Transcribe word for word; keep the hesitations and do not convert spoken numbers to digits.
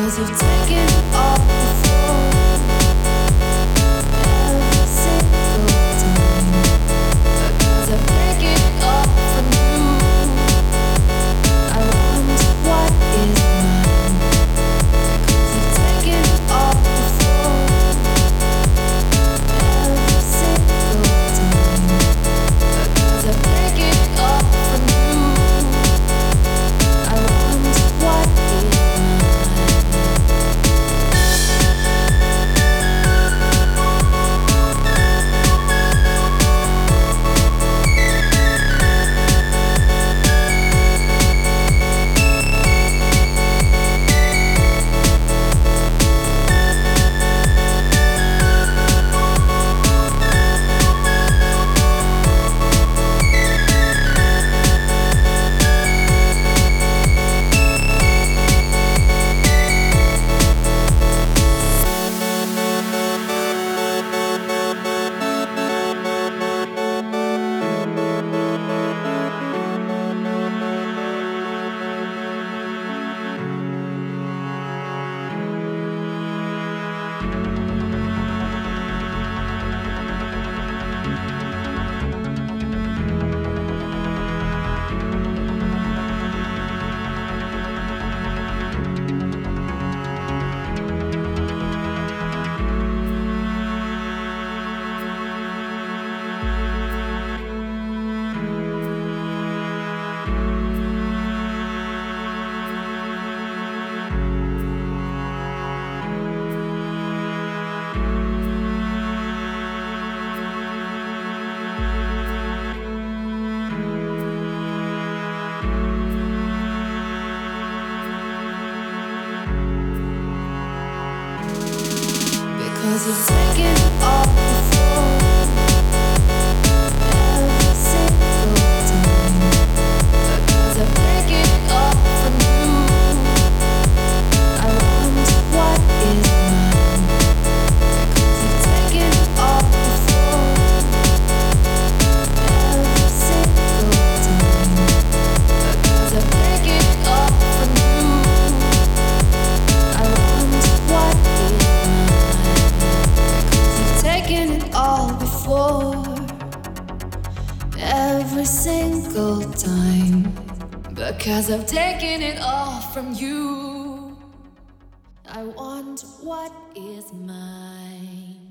'cause you've taken it all before. Every single time, because I've taken it all from you. I want what is mine, because you've taken it all before. Every single time, because I've taken it all from you. I want what is because you've taken it all before. Every single time, because I've taken it all from you. I want what is mine, because you've taken it all before. Every single time, because I've taken it all from you. I want what is taken it all before. Every single time, because I've taken it all from you. I want what is mine.